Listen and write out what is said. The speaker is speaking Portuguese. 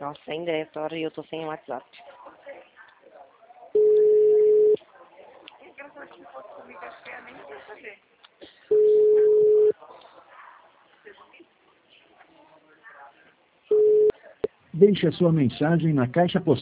Nossa, ainda é essa hora e eu tô sem WhatsApp. Deixe a sua mensagem na caixa postal.